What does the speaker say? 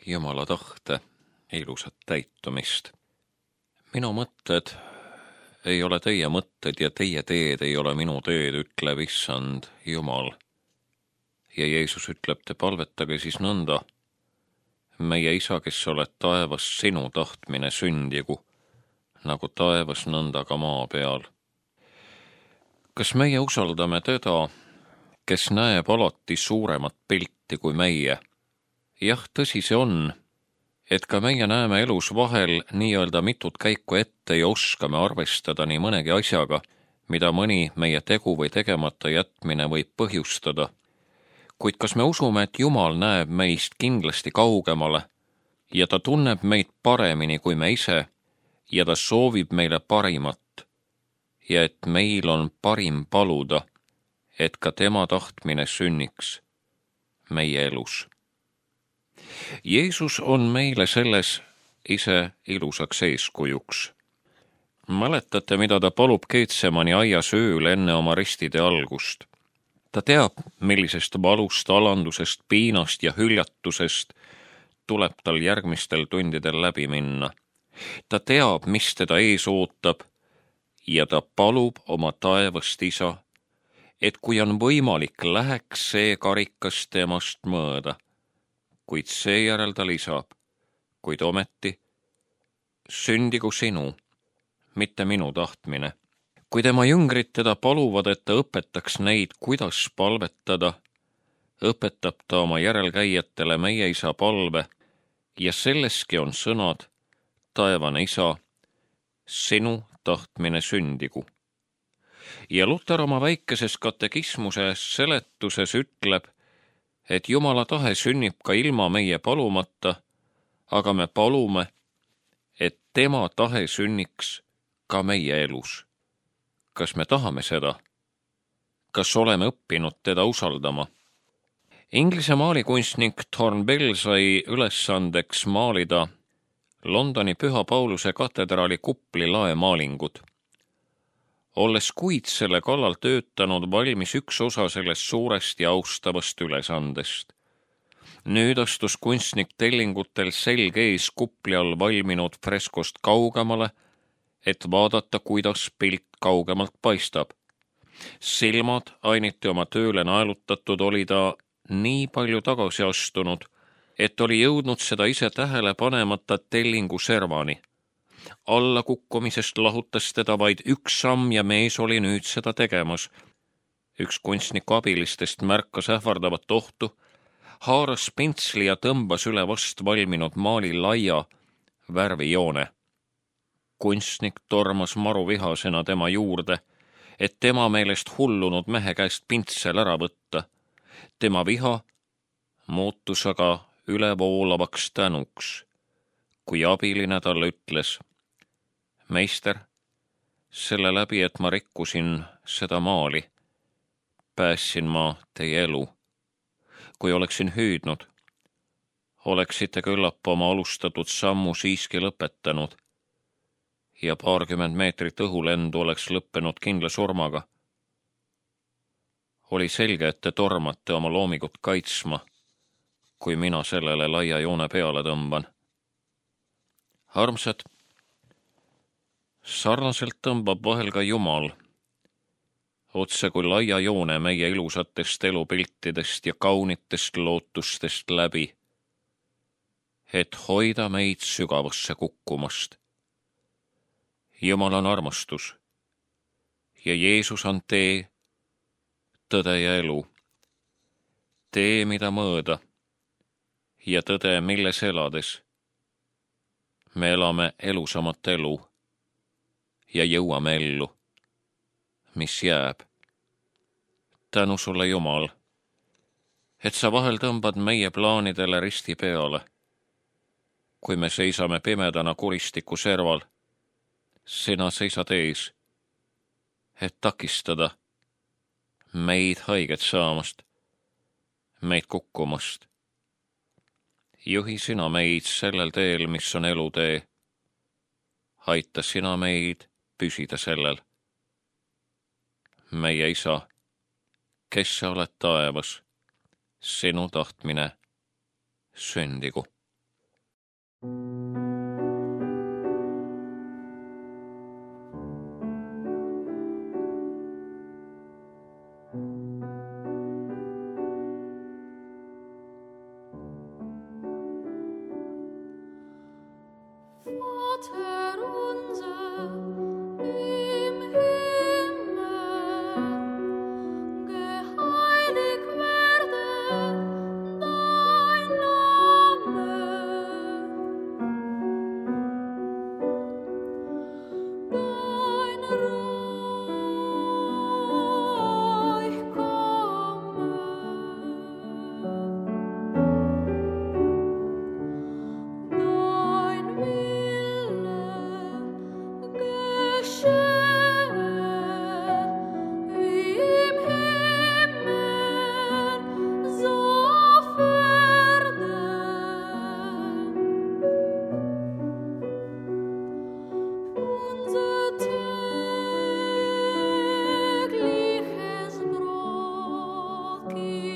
Jumala tahte ilusat täitumist. Minu mõtted ei ole teie mõtted ja teie teed ei ole minu teed, ütleb Issand Jumal. Ja Jeesus ütleb, te palvetage siis nõnda. Meie Isa, kes oled taevas, sinu tahtmine sündigu, nagu taevas, nõnda ka maa peal. Kas meie usaldame teda, kes näeb alati suuremat pilti kui meie? Jah, tõsi see on, et ka meie näeme elus vahel nii-öelda mitut käiku ette ja oskame arvestada nii mõnegi asjaga, mida mõni meie tegu või tegemata jätmine võib põhjustada. Kuid kas me usume, et Jumal näeb meist kindlasti kaugemale ja ta tunneb meid paremini kui me ise ja ta soovib meile parimat ja et meil on parim paluda, et ka tema tahtmine sünniks meie elus? Jeesus on meile selles ise ilusaks eeskujuks. Mäletate, mida ta palub Keetsemani aias ööl enne oma ristide algust? Ta teab, millisest valust, alandusest, piinast ja hüljatusest tuleb tal järgmistel tundidel läbi minna. Ta teab, mis teda ees ootab ja ta palub oma taevast Isa, et kui on võimalik, läheks see karikas temast mööda. Kuid seejärel ta lisab, kuid ometi sündigu sinu, mitte minu tahtmine. Kui tema jüngrid teda paluvad, et ta õpetaks neid, kuidas palvetada, õpetab ta oma järelkäijatele meie Isa palve ja selleski on sõnad, taevane Isa, sinu tahtmine sündigu. Ja Luter oma väikeses katekismuses seletuses ütleb, et Jumala tahe sünnib ka ilma meie palumata, aga me palume, et tema tahe sünniks ka meie elus. Kas me tahame seda? Kas oleme õppinud teda usaldama? Inglise maalikunstnik Thornbell sai ülesandeks maalida Londoni Püha Pauluse katedraali kupli laemaalingud. Olles kuid selle kallal töötanud, valmis üks osa sellest suurest ja austavast ülesandest. Nüüd astus kunstnik tellingutel selge ees kupli all valminud freskost kaugemale, et vaadata, kuidas pilt kaugemalt paistab. Silmad ainiti oma tööle naelutatud, oli ta nii palju tagasi astunud, et oli jõudnud seda ise tähele panemata tellingu servani. Allakukkumisest lahutas teda vaid üks samm ja mees oli nüüd seda tegemas. Üks kunstniku abilistest märkas ähvardavat ohtu, haaras pintsli ja tõmbas üle vast valminud maali laia värvijoone. Kunstnik tormas maruvihasena tema juurde, et tema meelest hullunud mehe käest pintsel ära võtta. Tema viha muutus aga ülevoolavaks tänuks, kui abiline talle ütles, meister, selle läbi, et ma rikkusin seda maali, päässin ma teie elu. Kui oleksin hüüdnud, oleksite küllap oma alustatud sammu siiski lõpetanud ja 20 meetrit õhulendu oleks lõppenud kindla surmaga. Oli selge, et te tormate oma loomingut kaitsma, kui mina sellele laia joone peale tõmban. Armsad, sarnaselt tõmbab vahel ka Jumal, otse kui laia joone meie ilusatest elupiltidest ja kaunitest lootustest läbi, et hoida meid sügavasse kukkumast. Jumal on armastus ja Jeesus on tee, tõde ja elu. Tee, mida mõõda ja tõde, milles elades. Me elame elusamat elu ja jõuame ellu, mis jääb. Tänu sulle, Jumal, et sa vahel tõmbad meie plaanidele risti peale. Kui me seisame pimedana kuristiku serval, sina seisad ees, et takistada meid haiget saamast, meid kukkumast. Juhi sina meid sellel teel, mis on elutee. Aita sina meid püsida sellel. Meie Isa, kes sa oled taevas, sinu tahtmine sündigu. Vater unser im Himmel, geheiligt werde dein Name, dein Reich komme, dein Wille geschehe, wie im Himmel, so auf Erden. Unser tägliches Brot gib